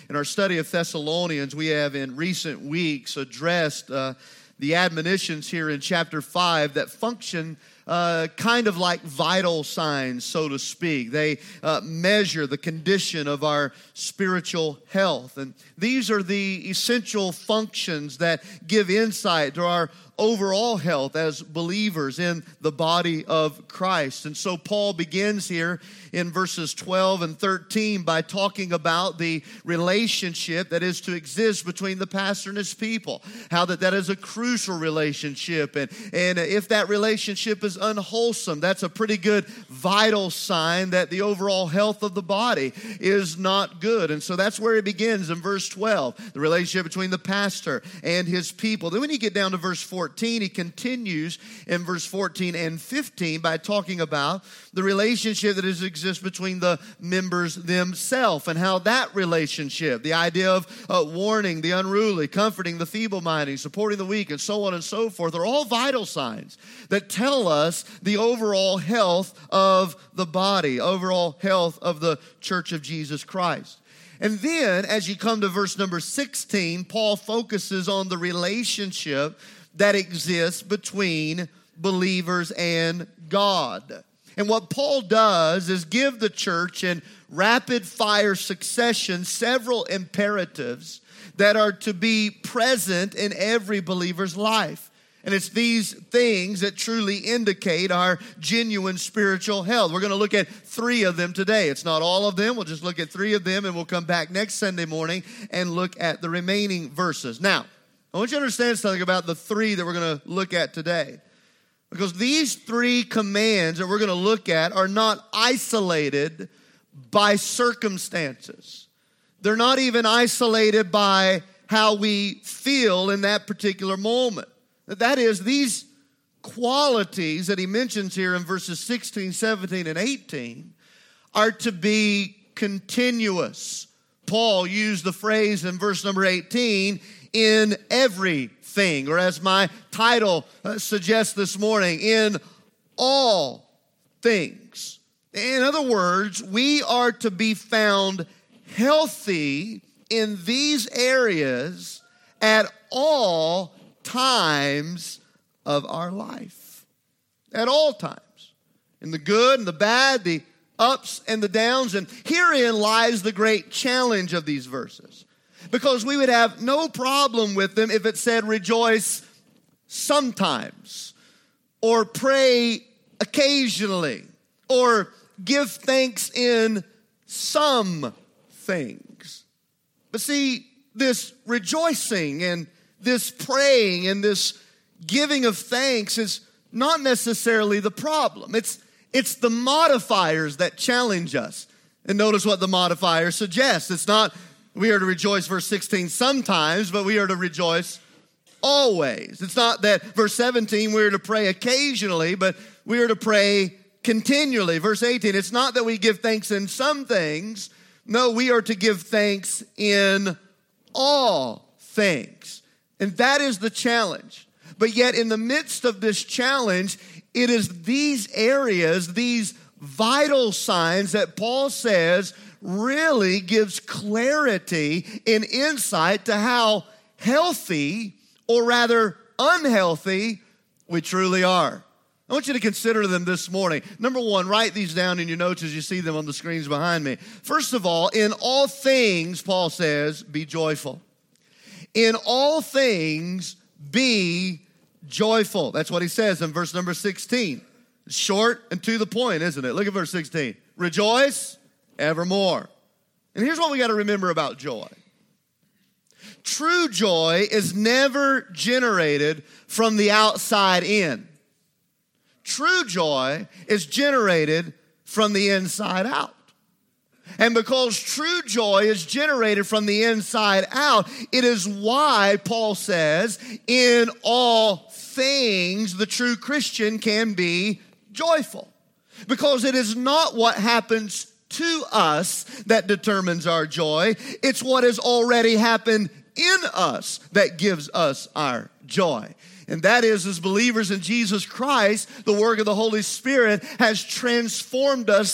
In our study of Thessalonians, we have in recent weeks addressed the admonitions here in chapter 5 that function kind of like vital signs, so to speak. They measure the condition of our spiritual health. And these are the essential functions that give insight to our overall health as believers in the body of Christ. And so Paul begins here in verses 12 and 13 by talking about the relationship that is to exist between the pastor and his people. How that is a crucial relationship. And if that relationship is unwholesome, that's a pretty good vital sign that the overall health of the body is not good. And so that's where it begins in verse 12, the relationship between the pastor and his people. Then when you get down to verse 14, he continues in verse 14 and 15 by talking about the relationship that exists between the members themselves and how that relationship, the idea of warning the unruly, comforting the feeble-minded, supporting the weak, and so on and so forth, are all vital signs that tell us the overall health of the body, overall health of the church of Jesus Christ. And then, as you come to verse number 16, Paul focuses on the relationship that exists between believers and God. And what Paul does is give the church in rapid fire succession several imperatives that are to be present in every believer's life. And it's these things that truly indicate our genuine spiritual health. We're going to look at 3 of them today. It's not all of them. We'll just look at 3 of them, and we'll come back next Sunday morning and look at the remaining verses. Now, I want you to understand something about the 3 that we're going to look at today. Because these 3 commands that we're going to look at are not isolated by circumstances. They're not even isolated by how we feel in that particular moment. That is, these qualities that he mentions here in verses 16, 17, and 18 are to be continuous. Paul used the phrase in verse number 18, in everything, or as my title suggests this morning, in all things. In other words, we are to be found healthy in these areas at all times of our life. At all times. In the good and the bad, the ups and the downs. And herein lies the great challenge of these verses. Because we would have no problem with them if it said rejoice sometimes, or pray occasionally, or give thanks in some things. But see, this rejoicing and this praying and this giving of thanks is not necessarily the problem. It's the modifiers that challenge us. And notice what the modifier suggests. It's not we are to rejoice, verse 16, sometimes, but we are to rejoice always. It's not that, verse 17, we are to pray occasionally, but we are to pray continually. Verse 18, it's not that we give thanks in some things. No, we are to give thanks in all things. And that is the challenge. But yet in the midst of this challenge, it is these areas, these vital signs that Paul says really gives clarity and insight to how healthy, or rather unhealthy, we truly are. I want you to consider them this morning. Number 1, write these down in your notes as you see them on the screens behind me. First of all, in all things, Paul says, be joyful. In all things, be joyful. That's what he says in verse number 16. Short and to the point, isn't it? Look at verse 16. Rejoice evermore. And here's what we got to remember about joy. True joy is never generated from the outside in. True joy is generated from the inside out. And because true joy is generated from the inside out, it is why Paul says, in all things, the true Christian can be joyful. Because it is not what happens to us that determines our joy. It's what has already happened in us that gives us our joy. And that is, as believers in Jesus Christ, the work of the Holy Spirit has transformed us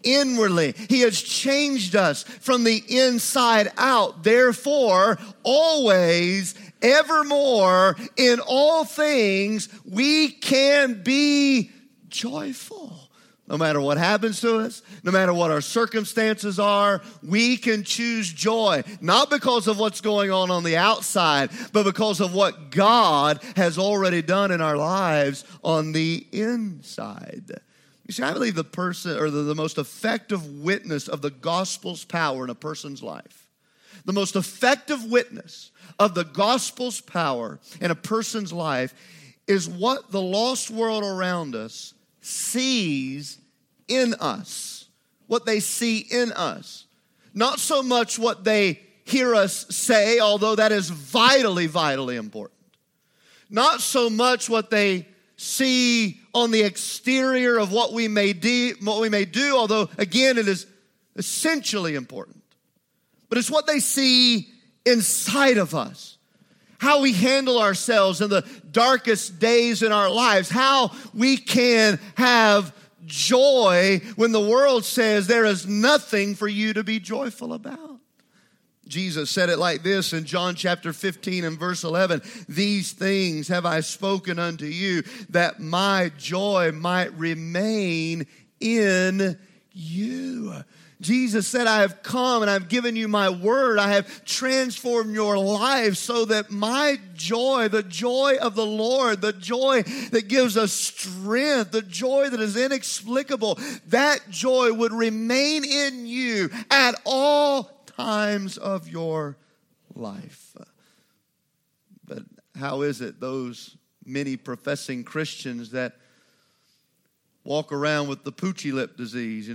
inwardly. He has changed us from the inside out. Therefore, always, evermore, in all things, we can be joyful. No matter what happens to us, no matter what our circumstances are, we can choose joy. Not because of what's going on the outside, but because of what God has already done in our lives on the inside. You see, I believe the person or the most effective witness of the gospel's power in a person's life, the most effective witness of the gospel's power in a person's life is what the lost world around us sees in us, what they see in us. Not so much what they hear us say, although that is vitally, vitally important. Not so much what they see on the exterior of what we may do, although again it is essentially important. But it's what they see inside of us. How we handle ourselves in the darkest days in our lives. How we can have joy when the world says there is nothing for you to be joyful about. Jesus said it like this in John chapter 15 and verse 11. These things have I spoken unto you, that my joy might remain in you. Jesus said, I have come and I've given you my word. I have transformed your life so that my joy, the joy of the Lord, the joy that gives us strength, the joy that is inexplicable, that joy would remain in you at all times of your life. But how is it those many professing Christians that walk around with the poochy lip disease,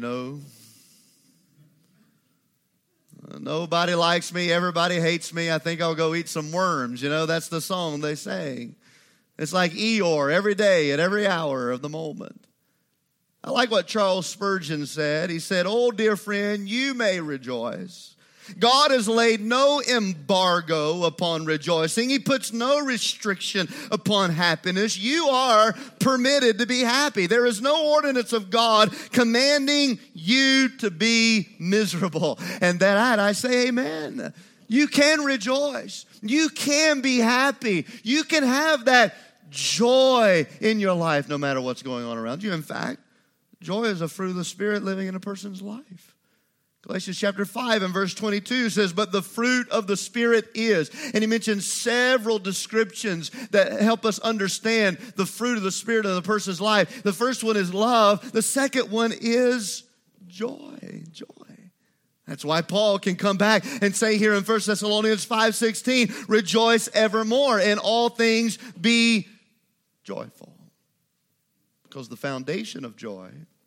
Nobody likes me, everybody hates me, I think I'll go eat some worms. That's the song they sang. It's like Eeyore every day at every hour of the moment. I like what Charles Spurgeon said. He said, "Oh, dear friend, you may rejoice. God has laid no embargo upon rejoicing. He puts no restriction upon happiness. You are permitted to be happy. There is no ordinance of God commanding you to be miserable." And that I say amen. You can rejoice. You can be happy. You can have that joy in your life no matter what's going on around you. In fact, joy is a fruit of the Spirit living in a person's life. Galatians chapter 5 and verse 22 says, "But the fruit of the Spirit is." And he mentions several descriptions that help us understand the fruit of the Spirit in the person's life. The first one is love. The second one is joy. Joy. That's why Paul can come back and say here in 1 Thessalonians 5:16, "Rejoice evermore, in all things be joyful." Because the foundation of joy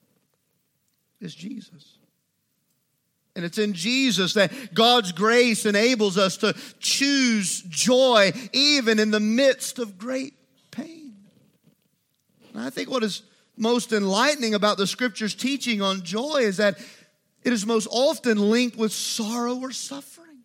is Jesus. And it's in Jesus that God's grace enables us to choose joy even in the midst of great pain. And I think what is most enlightening about the Scripture's teaching on joy is that it is most often linked with sorrow or suffering.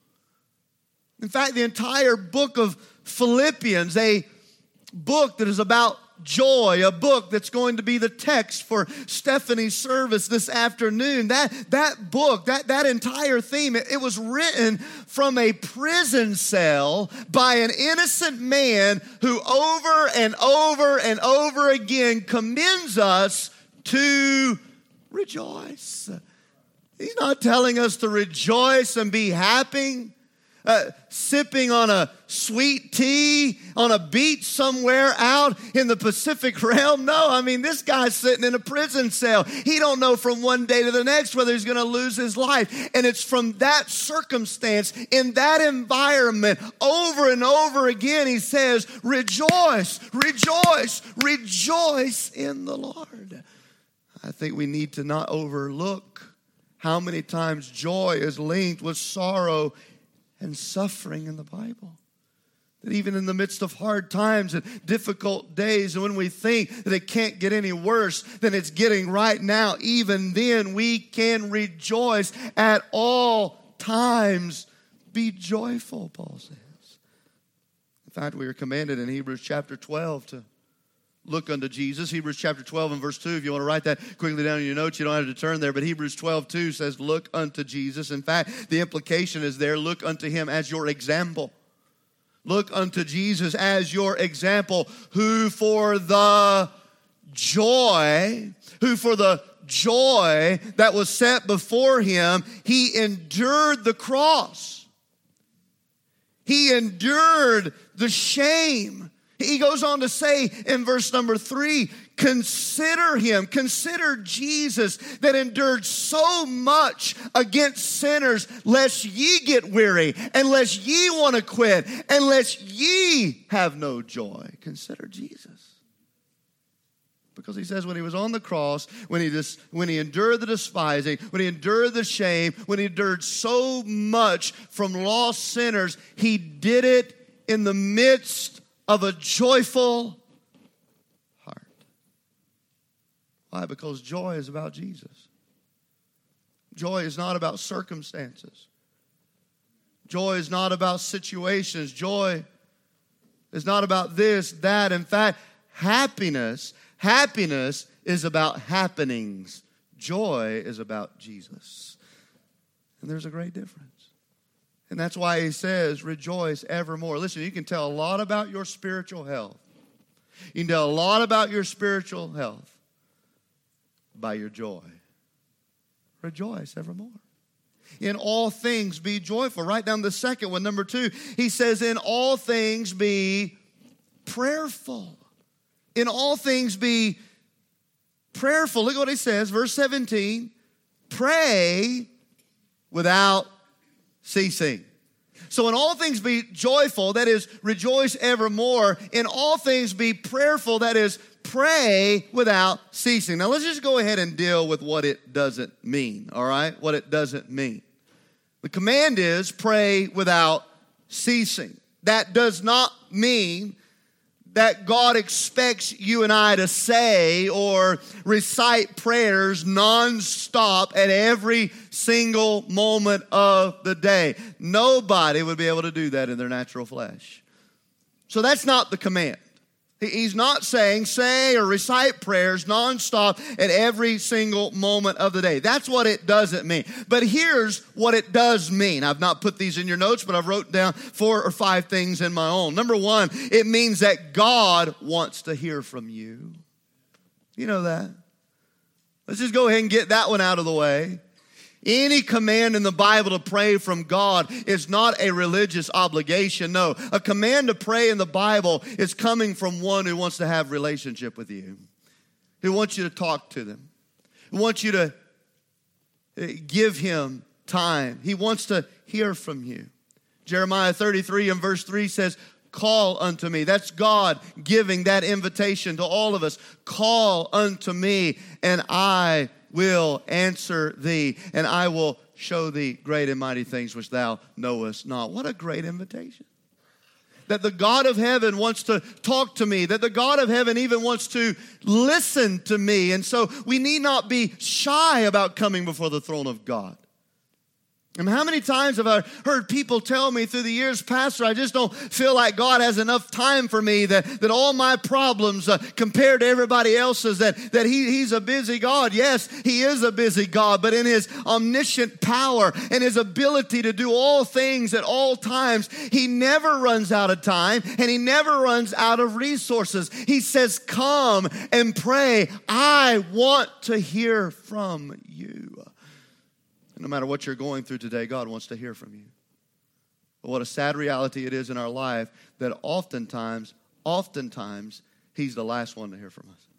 In fact, the entire book of Philippians, a book that is about joy, a book that's going to be the text for Stephanie's service this afternoon. That book, that entire theme, it was written from a prison cell by an innocent man who over and over and over again commends us to rejoice. He's not telling us to rejoice and be happy. Sipping on a sweet tea on a beach somewhere out in the Pacific realm. No, this guy's sitting in a prison cell. He don't know from one day to the next whether he's going to lose his life. And it's from that circumstance, in that environment, over and over again, he says, rejoice, rejoice, rejoice in the Lord. I think we need to not overlook how many times joy is linked with sorrow and suffering in the Bible. That even in the midst of hard times and difficult days, and when we think that it can't get any worse than it's getting right now, even then we can rejoice at all times. Be joyful, Paul says. In fact, we are commanded in Hebrews chapter 12 to Look unto Jesus. Hebrews chapter 12 and verse 2. If you want to write that quickly down in your notes, you don't have to turn there. But Hebrews 12:2 says, look unto Jesus. In fact, the implication is there, look unto him as your example. Look unto Jesus as your example, who for the joy that was set before him, he endured the cross. He endured the shame. He goes on to say in verse number 3, consider him, consider Jesus that endured so much against sinners, lest ye get weary, and lest ye want to quit, and lest ye have no joy. Consider Jesus. Because he says when he was on the cross, when he endured the despising, when he endured the shame, when he endured so much from lost sinners, he did it in the midst of a joyful heart. Why? Because joy is about Jesus. Joy is not about circumstances. Joy is not about situations. Joy is not about this, that. In fact, happiness is about happenings. Joy is about Jesus. And there's a great difference. And that's why he says, rejoice evermore. Listen, you can tell a lot about your spiritual health. You can tell a lot about your spiritual health by your joy. Rejoice evermore. In all things be joyful. Write down the second one, number 2. He says, in all things be prayerful. In all things be prayerful. Look at what he says, verse 17. Pray without ceasing. So in all things be joyful, that is, rejoice evermore. In all things be prayerful, that is, pray without ceasing. Now let's just go ahead and deal with what it doesn't mean, all right? What it doesn't mean. The command is pray without ceasing. That does not mean that God expects you and I to say or recite prayers nonstop at every single moment of the day. Nobody would be able to do that in their natural flesh. So that's not the command. He's not saying say or recite prayers nonstop at every single moment of the day. That's what it doesn't mean. But here's what it does mean. I've not put these in your notes, but I've wrote down 4 or 5 things in my own. Number 1, it means that God wants to hear from you. You know that. Let's just go ahead and get that one out of the way. Any command in the Bible to pray from God is not a religious obligation. No, a command to pray in the Bible is coming from one who wants to have a relationship with you, who wants you to talk to them, who wants you to give him time. He wants to hear from you. Jeremiah 33 and verse 3 says, call unto me. That's God giving that invitation to all of us. Call unto me, and I will answer thee, and I will show thee great and mighty things which thou knowest not. What a great invitation. That the God of heaven wants to talk to me, that the God of heaven even wants to listen to me. And so we need not be shy about coming before the throne of God. And how many times have I heard people tell me through the years, Pastor, I just don't feel like God has enough time for me, that all my problems compared to everybody else's, that he's a busy God. Yes, he is a busy God, but in his omniscient power and his ability to do all things at all times, he never runs out of time and he never runs out of resources. He says, come and pray. I want to hear from you. No matter what you're going through today, God wants to hear from you. But what a sad reality it is in our life that oftentimes, he's the last one to hear from us.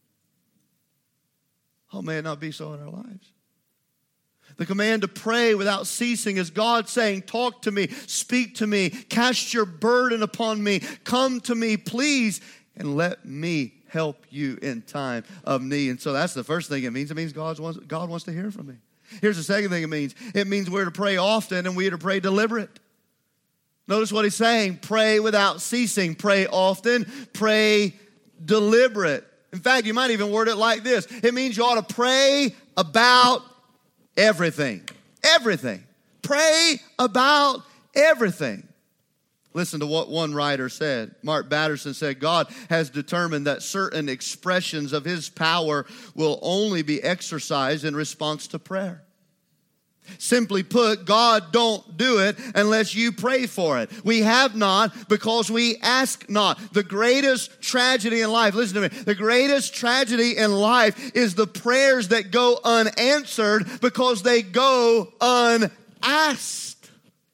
Oh, may it not be so in our lives. The command to pray without ceasing is God saying, talk to me, speak to me, cast your burden upon me, come to me, please, and let me help you in time of need. And so that's the first thing it means. It means God wants to hear from me. Here's the second thing it means. It means we're to pray often and we're to pray deliberate. Notice what he's saying. Pray without ceasing. Pray often. Pray deliberate. In fact, you might even word it like this. It means you ought to pray about everything. Everything. Pray about everything. Listen to what one writer said. Mark Batterson said, God has determined that certain expressions of His power will only be exercised in response to prayer. Simply put, God don't do it unless you pray for it. We have not because we ask not. The greatest tragedy in life, listen to me, the greatest tragedy in life is the prayers that go unanswered because they go unasked.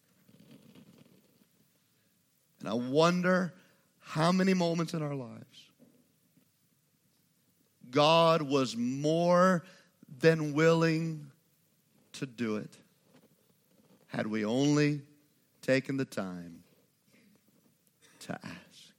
And I wonder how many moments in our lives God was more than willing to do it had we only taken the time to ask.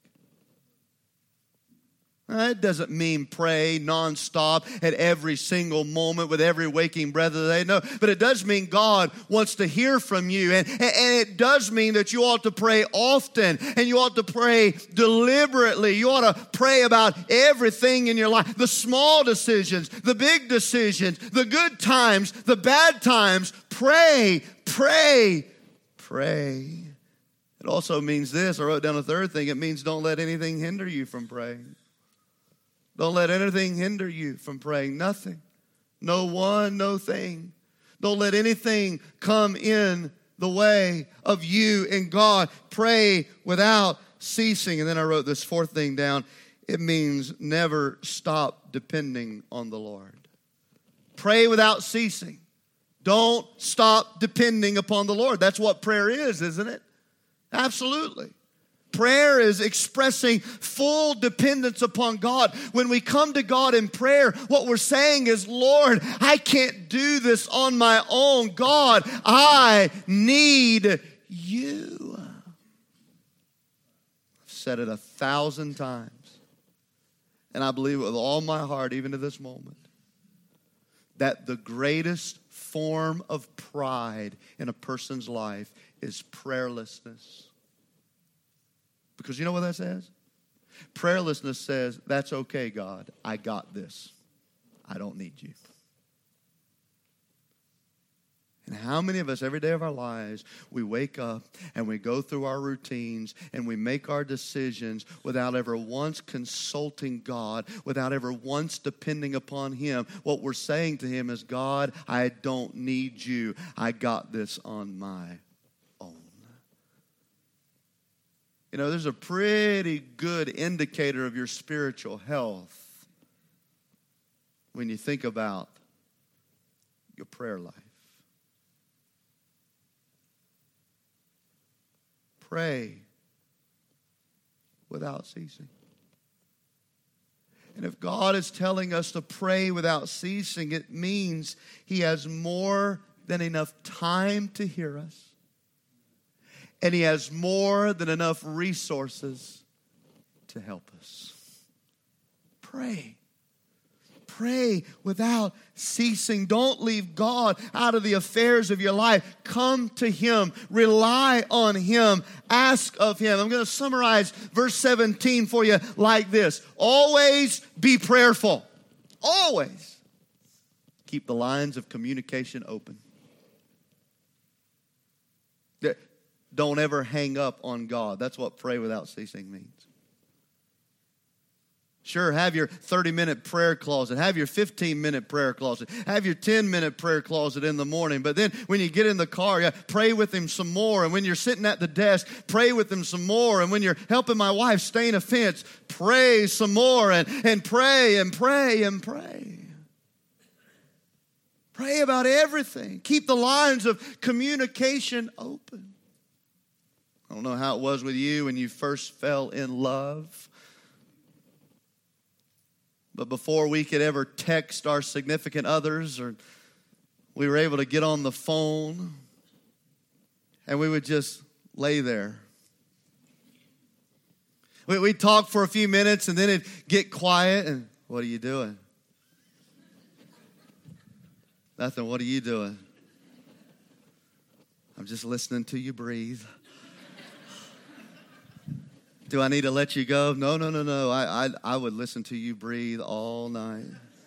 It doesn't mean pray nonstop at every single moment with every waking breath of the day. No, but it does mean God wants to hear from you. And it does mean that you ought to pray often and you ought to pray deliberately. You ought to pray about everything in your life. The small decisions, the big decisions, the good times, the bad times. Pray, pray, pray. It also means this. I wrote down a third thing. It means don't let anything hinder you from praying. Don't let anything hinder you from praying. Nothing. No one, no thing. Don't let anything come in the way of you and God. Pray without ceasing. And then I wrote this fourth thing down. It means never stop depending on the Lord. Pray without ceasing. Don't stop depending upon the Lord. That's what prayer is, isn't it? Absolutely. Prayer is expressing full dependence upon God. When we come to God in prayer, what we're saying is, Lord, I can't do this on my own. God, I need you. I've said it 1,000 times, and I believe it with all my heart, even to this moment, that the greatest form of pride in a person's life is prayerlessness. Because you know what that says? Prayerlessness says, that's okay, God. I got this. I don't need you. And how many of us, every day of our lives, we wake up and we go through our routines and we make our decisions without ever once consulting God, without ever once depending upon Him. What we're saying to Him is, God, I don't need you. I got this on my own. You know, there's a pretty good indicator of your spiritual health when you think about your prayer life. Pray without ceasing. And if God is telling us to pray without ceasing, it means He has more than enough time to hear us. And He has more than enough resources to help us. Pray. Pray without ceasing. Don't leave God out of the affairs of your life. Come to Him. Rely on Him. Ask of Him. I'm going to summarize verse 17 for you like this. Always be prayerful. Always. Keep the lines of communication open. Don't ever hang up on God. That's what pray without ceasing means. Sure, have your 30-minute prayer closet. Have your 15-minute prayer closet. Have your 10-minute prayer closet in the morning. But then when you get in the car, pray with Him some more. And when you're sitting at the desk, pray with Him some more. And when you're helping my wife stain a fence, pray some more. And pray and pray and pray. Pray about everything. Keep the lines of communication open. I don't know how it was with you when you first fell in love. But before we could ever text our significant others, or we were able to get on the phone, and we would just lay there. We'd talk for a few minutes, and then it'd get quiet, and what are you doing? Nothing, what are you doing? I'm just listening to you breathe. Do I need to let you go? No. I would listen to you breathe all night.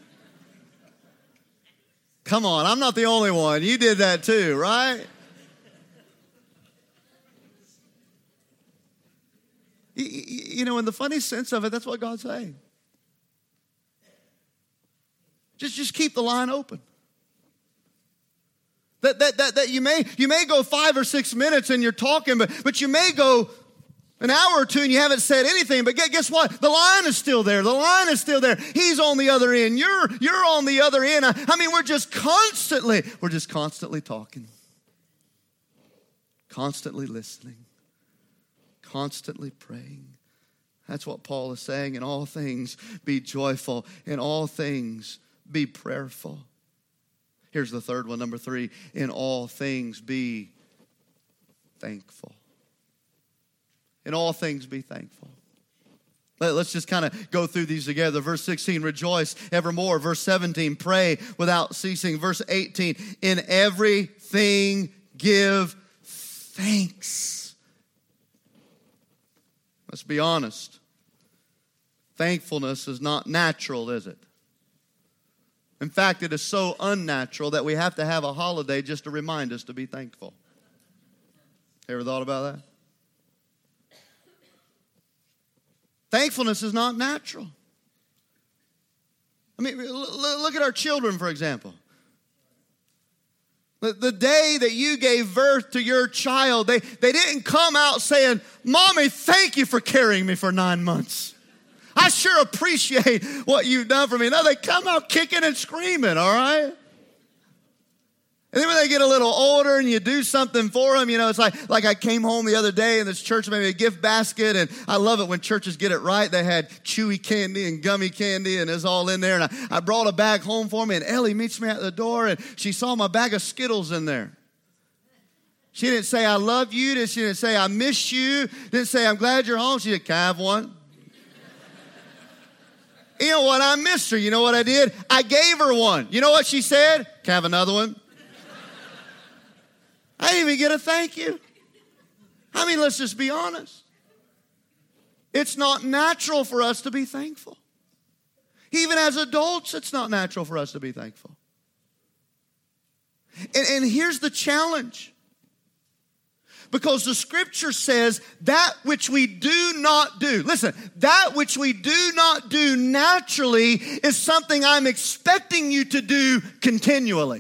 Come on, I'm not the only one. You did that too, right? in the funny sense of it, that's what God's saying. Just keep the line open. That you may go 5 or 6 minutes and you're talking, but you may go an hour or two and you haven't said anything. But guess what? The line is still there. The line is still there. He's on the other end. You're on the other end. I mean, we're just constantly talking, constantly listening, constantly praying. That's what Paul is saying. In all things, be joyful. In all things, be prayerful. Here's the third one, number 3. In all things, be thankful. In all things, be thankful. Let's just kind of go through these together. Verse 16, rejoice evermore. Verse 17, pray without ceasing. Verse 18, in everything give thanks. Let's be honest. Thankfulness is not natural, is it? In fact, it is so unnatural that we have to have a holiday just to remind us to be thankful. Ever thought about that? Thankfulness is not natural. I mean, look at our children, for example. The day that you gave birth to your child, they didn't come out saying, Mommy, thank you for carrying me for 9 months. I sure appreciate what you've done for me. No, they come out kicking and screaming, all right? And then when they get a little older and you do something for them, it's like I came home the other day and this church made me a gift basket, and I love it when churches get it right. They had chewy candy and gummy candy and it's all in there. And I brought a bag home for me, and Ellie meets me at the door and she saw my bag of Skittles in there. She didn't say, I love you. She didn't say, I miss you. Didn't say, I'm glad you're home. She said, can I have one? You know what? I missed her. You know what I did? I gave her one. You know what she said? Can I have another one? I didn't even get a thank you. I mean, let's just be honest. It's not natural for us to be thankful. Even as adults, it's not natural for us to be thankful. And here's the challenge. Because the scripture says that which we do not do. Listen, that which we do not do naturally is something I'm expecting you to do continually.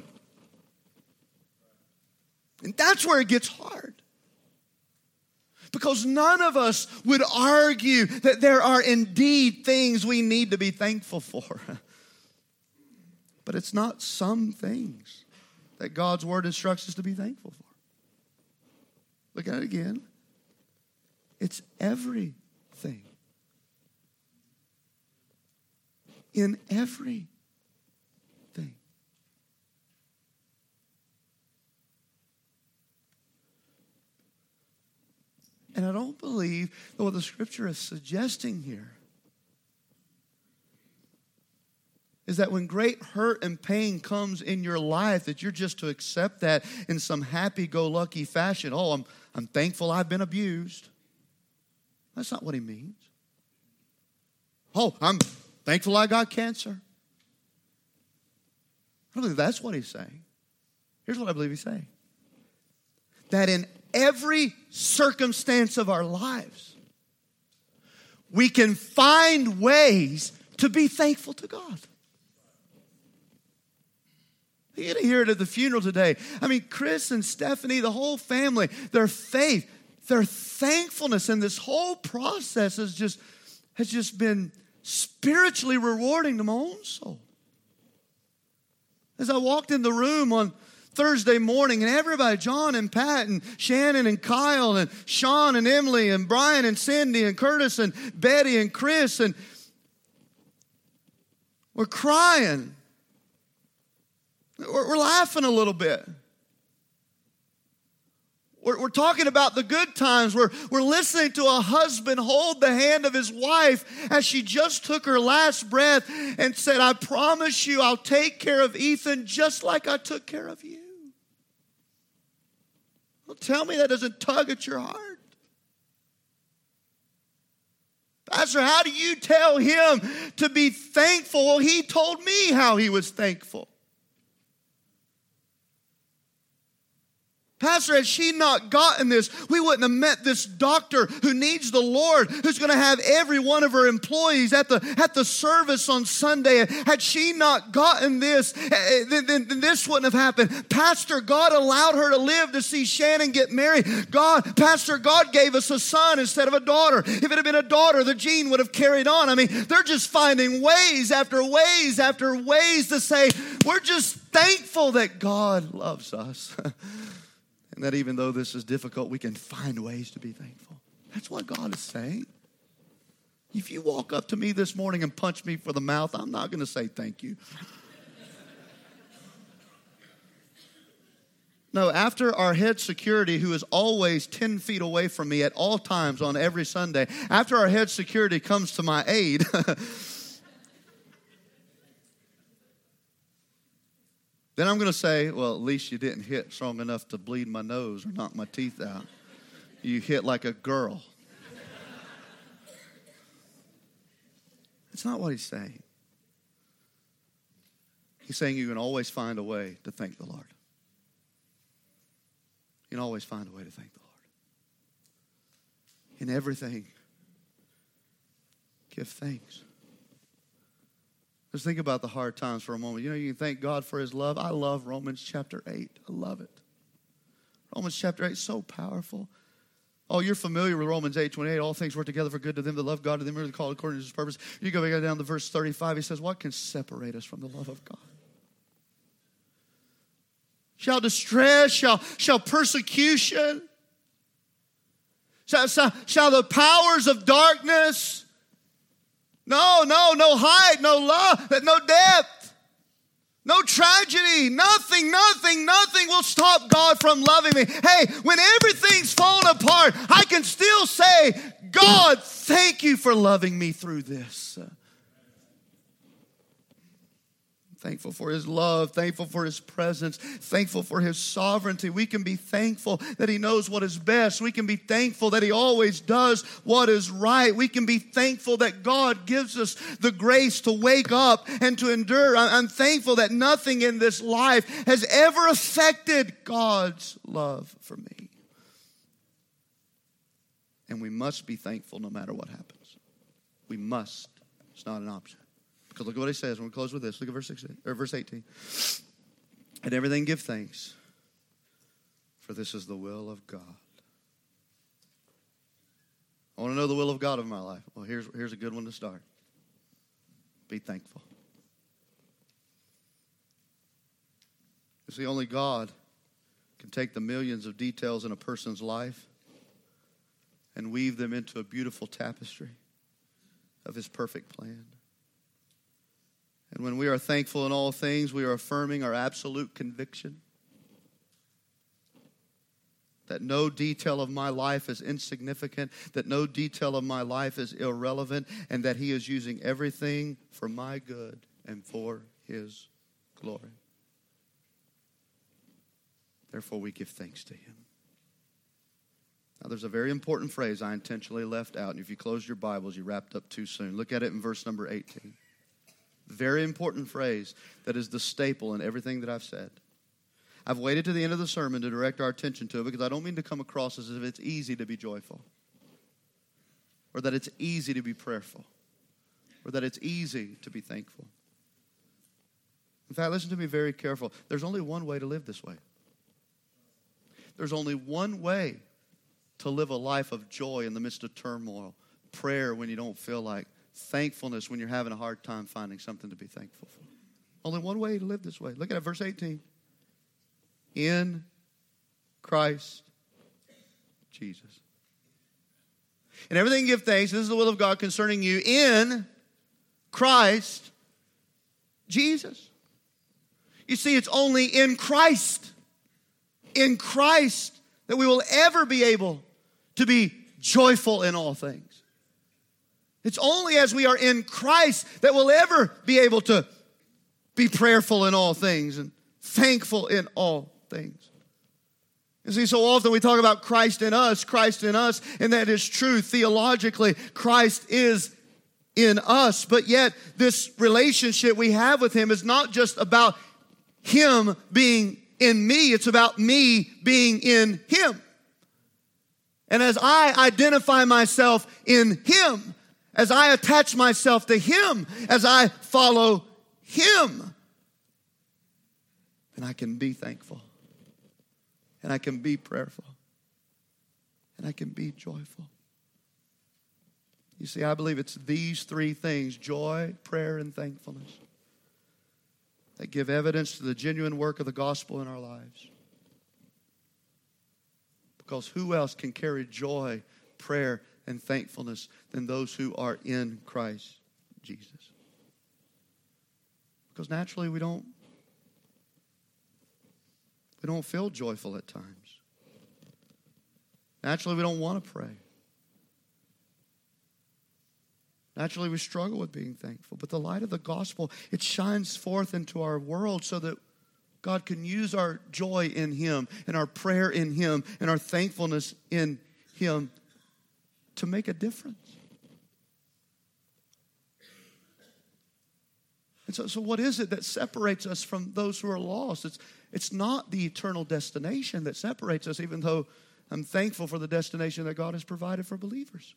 And that's where it gets hard. Because none of us would argue that there are indeed things we need to be thankful for. But it's not some things that God's word instructs us to be thankful for. Look at it again. It's everything. In everything. And I don't believe that what the scripture is suggesting here is that when great hurt and pain comes in your life, that you're just to accept that in some happy-go-lucky fashion. Oh, I'm thankful I've been abused. That's not what he means. Oh, I'm thankful I got cancer. I don't believe that's what he's saying. Here's what I believe he's saying. That in every circumstance of our lives, we can find ways to be thankful to God. You're going to hear it at the funeral today. I mean, Chris and Stephanie, the whole family, their faith, their thankfulness in this whole process has just been spiritually rewarding to my own soul. As I walked in the room on Thursday morning, and everybody, John and Pat and Shannon and Kyle and Sean and Emily and Brian and Cindy and Curtis and Betty and Chris, and we're crying. We're laughing a little bit. We're talking about the good times. We're listening to a husband hold the hand of his wife as she just took her last breath and said, I promise you I'll take care of Ethan just like I took care of you. Well, tell me that doesn't tug at your heart. Pastor, how do you tell him to be thankful? Well, he told me how he was thankful. Pastor, had she not gotten this, we wouldn't have met this doctor who needs the Lord, who's going to have every one of her employees at the service on Sunday. Had she not gotten this, then this wouldn't have happened. Pastor, God allowed her to live to see Shannon get married. Pastor, God gave us a son instead of a daughter. If it had been a daughter, the gene would have carried on. I mean, they're just finding ways after ways after ways to say, we're just thankful that God loves us. And that even though this is difficult, we can find ways to be thankful. That's what God is saying. If you walk up to me this morning and punch me for the mouth, I'm not going to say thank you. No, after our head security, who is always 10 feet away from me at all times on every Sunday, after our head security comes to my aid, then I'm going to say, well, at least you didn't hit strong enough to bleed my nose or knock my teeth out. You hit like a girl. That's not what he's saying. He's saying you can always find a way to thank the Lord. You can always find a way to thank the Lord. In everything, give thanks. Just think about the hard times for a moment. You know, you can thank God for his love. I love Romans chapter 8. I love it. Romans chapter 8 is so powerful. Oh, you're familiar with Romans 8:28. All things work together for good to them that love God, to them who are called according to his purpose. You go back down to verse 35. He says, what can separate us from the love of God? Shall distress, shall persecution, shall the powers of darkness, no height, no love, no depth, no tragedy, nothing will stop God from loving me. Hey, when everything's falling apart, I can still say, God, thank you for loving me through this. Thankful for his love, thankful for his presence, thankful for his sovereignty. We can be thankful that he knows what is best. We can be thankful that he always does what is right. We can be thankful that God gives us the grace to wake up and to endure. I'm thankful that nothing in this life has ever affected God's love for me. And we must be thankful no matter what happens. We must. It's not an option. Because look at what he says. We'll close with this. Look at verse 18. And everything give thanks, for this is the will of God. I want to know the will of God in my life. Well, here's a good one to start. Be thankful. You see, only God can take the millions of details in a person's life and weave them into a beautiful tapestry of his perfect plan. And when we are thankful in all things, we are affirming our absolute conviction that no detail of my life is insignificant, that no detail of my life is irrelevant, and that he is using everything for my good and for his glory. Therefore, we give thanks to him. Now, there's a very important phrase I intentionally left out, and if you closed your Bibles, you wrapped up too soon. Look at it in verse number 18. Very important phrase that is the staple in everything that I've said. I've waited to the end of the sermon to direct our attention to it because I don't mean to come across as if it's easy to be joyful or that it's easy to be prayerful or that it's easy to be thankful. In fact, listen to me very careful. There's only one way to live this way. There's only one way to live a life of joy in the midst of turmoil, prayer when you don't feel like, thankfulness when you're having a hard time finding something to be thankful for. Only one way to live this way. Look at it, verse 18. In Christ Jesus. And everything give thanks. This is the will of God concerning you in Christ Jesus. You see, it's only in Christ that we will ever be able to be joyful in all things. It's only as we are in Christ that we'll ever be able to be prayerful in all things and thankful in all things. You see, so often we talk about Christ in us, and that is true theologically. Christ is in us, but yet this relationship we have with him is not just about him being in me. It's about me being in Him. And as I identify myself in Him, as I attach myself to Him, as I follow Him, then I can be thankful. And I can be prayerful. And I can be joyful. You see, I believe it's these three things, joy, prayer, and thankfulness, that give evidence to the genuine work of the gospel in our lives. Because who else can carry joy, prayer, and thankfulness than those who are in Christ Jesus? Because naturally we don't feel joyful at times. Naturally we don't want to pray. Naturally we struggle with being thankful. But the light of the gospel, it shines forth into our world so that God can use our joy in Him and our prayer in Him and our thankfulness in Him to make a difference. And so what is it that separates us from those who are lost? It's not the eternal destination that separates us, even though I'm thankful for the destination that God has provided for believers.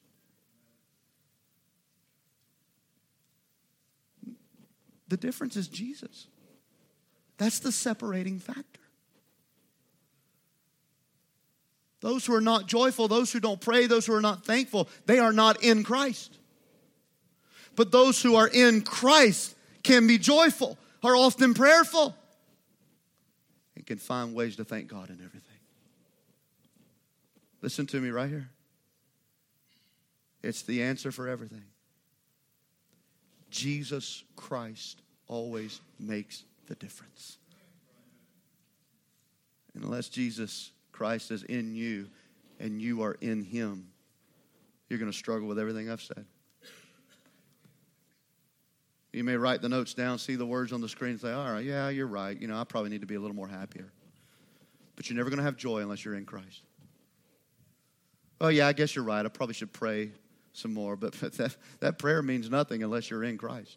The difference is Jesus. That's the separating factor. Those who are not joyful, those who don't pray, those who are not thankful, they are not in Christ. But those who are in Christ can be joyful, are often prayerful, and can find ways to thank God in everything. Listen to me right here. It's the answer for everything. Jesus Christ always makes the difference. And unless Jesus Christ is in you and you are in Him, you're going to struggle with everything I've said. You may write the notes down, see the words on the screen, and say, all right, yeah, you're right. I probably need to be a little more happier. But you're never going to have joy unless you're in Christ. Oh, yeah, I guess you're right. I probably should pray some more. But that prayer means nothing unless you're in Christ.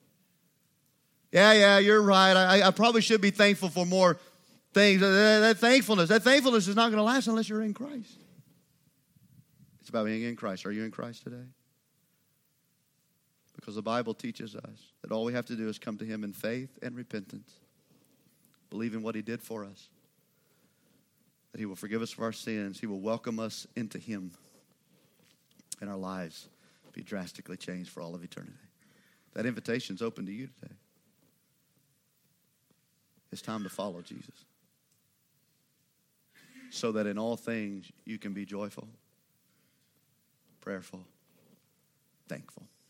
Yeah, you're right. I probably should be thankful for more things. That thankfulness is not going to last unless you're in Christ. It's about being in Christ. Are you in Christ today? Because the Bible teaches us that all we have to do is come to Him in faith and repentance. Believe in what He did for us. That He will forgive us of our sins. He will welcome us into Him. And our lives be drastically changed for all of eternity. That invitation is open to you today. It's time to follow Jesus. So that in all things you can be joyful, prayerful, thankful.